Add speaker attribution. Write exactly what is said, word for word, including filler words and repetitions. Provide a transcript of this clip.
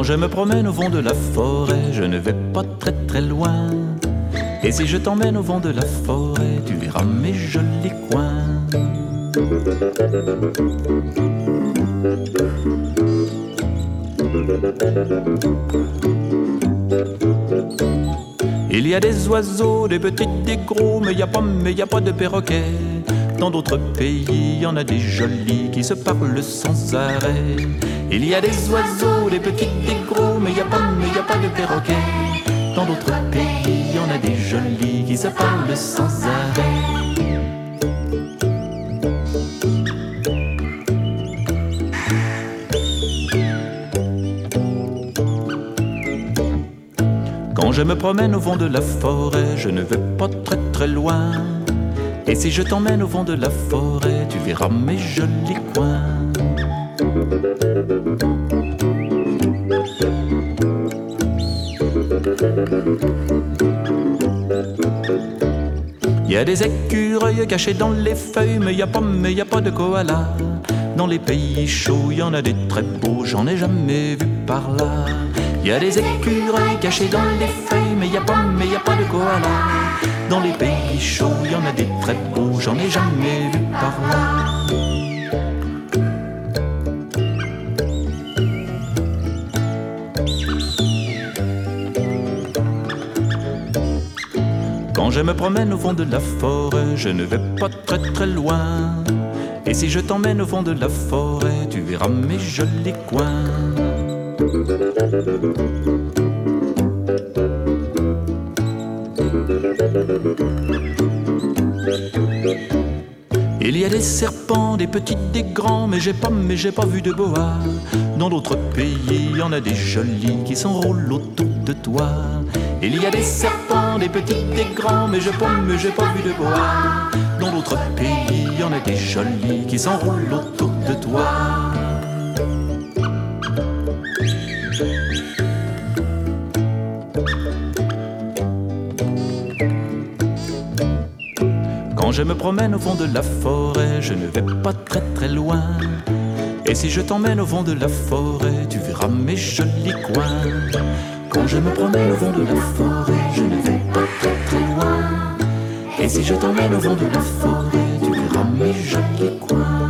Speaker 1: je me promène au fond de la forêt, je ne vais pas très très loin. Et si je t'emmène au fond de la forêt, tu verras mes jolis coins. Il y a des oiseaux, des petits, des gros, mais il n'y a pas, mais y a pas de perroquets. Dans d'autres pays, il y en a des jolis qui se parlent sans arrêt. Il y a des oiseaux, des petits, des gros, mais il n'y a pas, mais y a pas de perroquets. Dans d'autres pays, il y en a des jolis qui se parlent sans arrêt. Quand je me promène au fond de la forêt, je ne vais pas très très loin. Et si je t'emmène au fond de la forêt, tu verras mes jolis coins. Il y a des écureuils cachés dans les feuilles, mais il n'y a pas, mais y a pas de koala. Dans les pays chauds, il y en a des très beaux, j'en ai jamais vu par là. Il y a des écureuils cachés dans les feuilles, mais il n'y a pas, mais y a pas de koala. Dans les pays chauds, il y en a des très beaux, j'en ai jamais vu par là. Quand je me promène au fond de la forêt, je ne vais pas très très loin. Et si je t'emmène au fond de la forêt, tu verras mes jolis coins. Il y a des serpents, des petits, des grands, mais j'ai pas, mais j'ai pas vu de boa. Dans d'autres pays, il y en a des jolis qui s'enroulent autour de toi. Il y a des serpents, des petits, des grands, mais j'ai pas, mais j'ai pas vu de boa. Dans d'autres pays, il y en a des jolis qui s'enroulent autour de toi. Quand je me promène au fond de la forêt, je ne vais pas très très loin. Et si je t'emmène au fond de la forêt, tu verras mes jolis coins. Quand je me promène au fond de la forêt, je ne vais pas très très loin. Et si je t'emmène au fond de la forêt, tu verras mes jolis coins.